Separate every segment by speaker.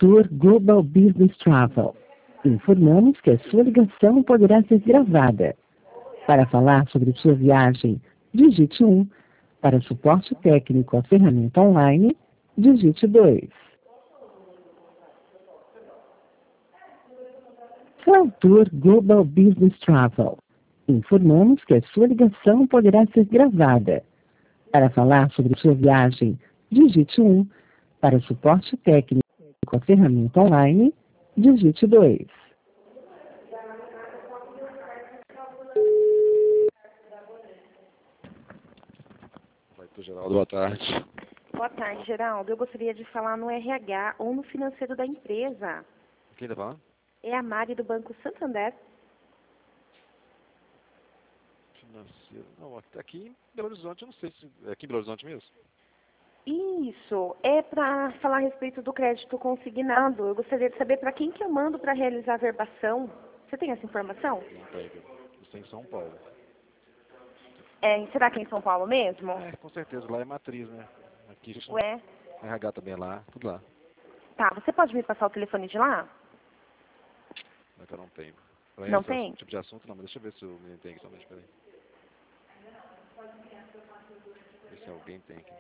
Speaker 1: Tour Global Business Travel. Informamos que a sua ligação poderá ser gravada. Para falar sobre sua viagem, digite 1. Para suporte técnico à ferramenta online, digite 2. Tour Global Business Travel. Informamos que a sua ligação poderá ser gravada. Para falar sobre sua viagem, digite 1. Para suporte técnico à ferramenta online, digite 2.
Speaker 2: Vai pro Geraldo, boa tarde.
Speaker 3: Boa tarde, Geraldo. Eu gostaria de falar no RH ou no financeiro da empresa.
Speaker 2: Quem tá falando?
Speaker 3: É a Mari do Banco Santander.
Speaker 2: Financeiro. Não, aqui em Belo Horizonte, eu não sei se é aqui em Belo Horizonte mesmo.
Speaker 3: Isso, é para falar a respeito do crédito consignado. Eu gostaria de saber para quem que eu mando para realizar a verbação. Você tem essa informação?
Speaker 2: Não pega. Isso é em São Paulo.
Speaker 3: Será que é em São Paulo mesmo?
Speaker 2: É, com certeza. Lá é matriz, né? Aqui
Speaker 3: Ué?
Speaker 2: RH também é lá, tudo lá.
Speaker 3: Tá, você pode me passar o telefone de lá?
Speaker 2: Mas eu não tenho.
Speaker 3: Não tem?
Speaker 2: Tipo de assunto não, mas deixa eu ver se o menino tem aqui somente, peraí. Ver se alguém tem aqui.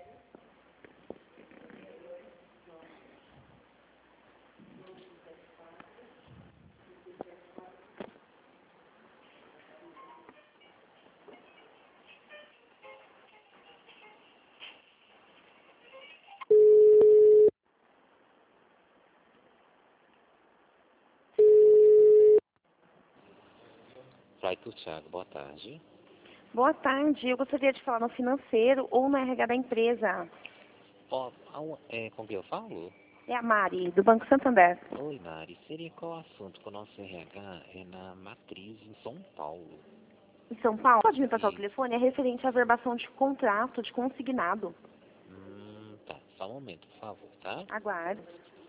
Speaker 4: Vai pro Thiago, boa tarde.
Speaker 3: Boa tarde, eu gostaria de falar no financeiro ou no RH da empresa.
Speaker 4: Com quem eu falo?
Speaker 3: É a Mari, do Banco Santander.
Speaker 4: Oi, Mari. Seria qual assunto? Que o nosso RH é na matriz em São Paulo.
Speaker 3: Em São Paulo? Pode me passar o
Speaker 4: Isso.
Speaker 3: telefone? É referente à verbação de contrato, de consignado.
Speaker 4: Tá. Só um momento, por favor, tá?
Speaker 3: Aguardo.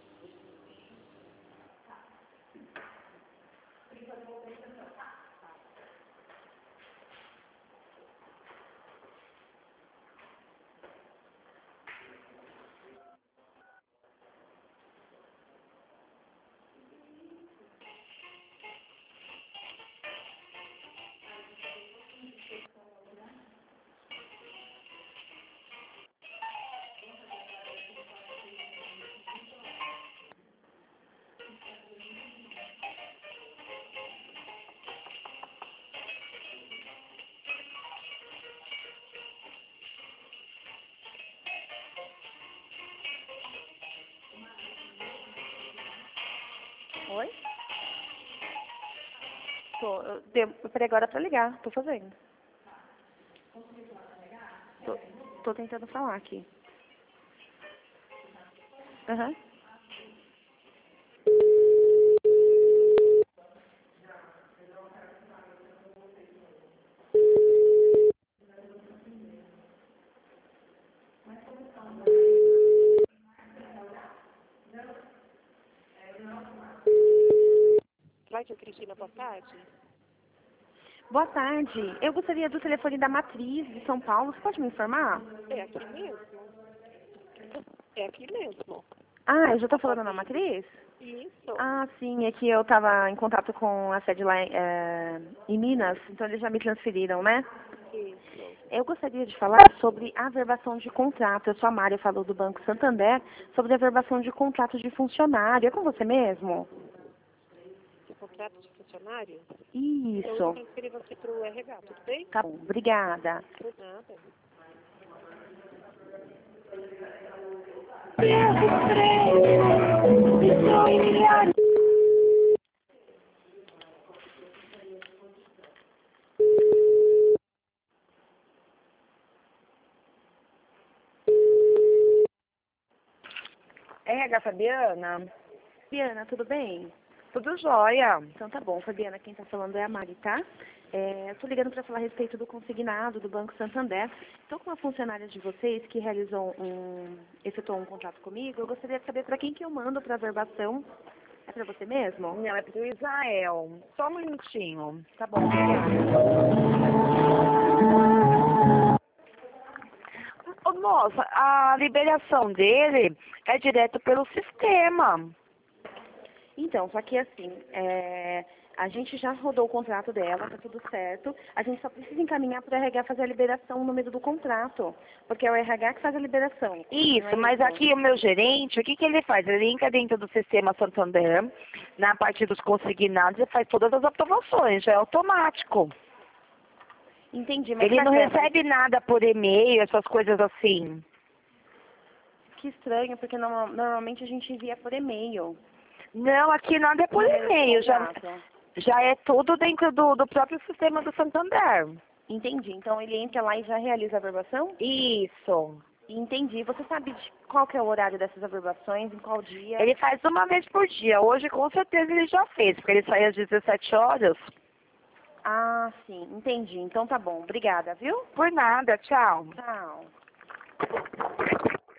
Speaker 3: Oi? Peraí agora pra ligar, tô fazendo. Tô tentando falar aqui. Aham.
Speaker 5: Vai, tia Cristina, boa tarde.
Speaker 3: Boa tarde. Eu gostaria do telefone da Matriz de São Paulo. Você pode me informar?
Speaker 5: É aqui mesmo? É aqui mesmo.
Speaker 3: Ah, eu já tô falando na Matriz?
Speaker 5: Isso.
Speaker 3: Ah, sim. É que eu tava em contato com a sede lá em Minas, então eles já me transferiram, né?
Speaker 5: Isso.
Speaker 3: Eu gostaria de falar sobre a verbação de contrato. Eu sou a Mária, falou do Banco Santander, sobre a verbação de contrato de funcionário. É com você mesmo?
Speaker 5: De contrato de funcionário?
Speaker 3: Isso.
Speaker 5: Eu vou transferir você para o RH, tudo bem?
Speaker 3: Tá bom, obrigada.
Speaker 5: Por nada.
Speaker 6: RH Fabiana,
Speaker 3: Fabiana, tudo bem?
Speaker 6: tudo jóia.
Speaker 3: Então tá bom, Fabiana, quem tá falando é a Mari, tá? Eu tô ligando para falar a respeito do consignado do Banco Santander. Estou com uma funcionária de vocês que efetuou um contrato comigo. Eu gostaria de saber para quem que eu mando para verbação. É para você mesmo?
Speaker 6: Não, é pro Israel. Só um minutinho.
Speaker 3: Tá bom, obrigada.
Speaker 6: Ô, moça, a liberação dele é direto pelo sistema.
Speaker 3: Então, só que assim, a gente já rodou o contrato dela, tá tudo certo. A gente só precisa encaminhar para o RH fazer a liberação no meio do contrato, porque é o RH que faz a liberação.
Speaker 6: Isso, mas aqui o meu gerente, o que que ele faz? Ele entra dentro do sistema Santander, na parte dos consignados, e faz todas as aprovações, já é automático.
Speaker 3: Entendi, mas
Speaker 6: Ele não
Speaker 3: cadê?
Speaker 6: recebe nada por e-mail, essas coisas assim.
Speaker 3: Que estranho, porque normalmente a gente envia por e-mail.
Speaker 6: Não, aqui nada é por
Speaker 3: No meio do
Speaker 6: e-mail,
Speaker 3: contrato.
Speaker 6: já é tudo dentro do próprio sistema do Santander.
Speaker 3: Entendi. Então ele entra lá e já realiza a averbação?
Speaker 6: Isso.
Speaker 3: Entendi. Você sabe de qual que é o horário dessas averbações, em qual dia?
Speaker 6: Ele faz uma vez por dia. Hoje, com certeza, ele já fez, porque ele sai às 17 horas.
Speaker 3: Ah, sim. Entendi. Então tá bom. Obrigada, viu?
Speaker 6: Por nada, tchau.
Speaker 3: Tchau.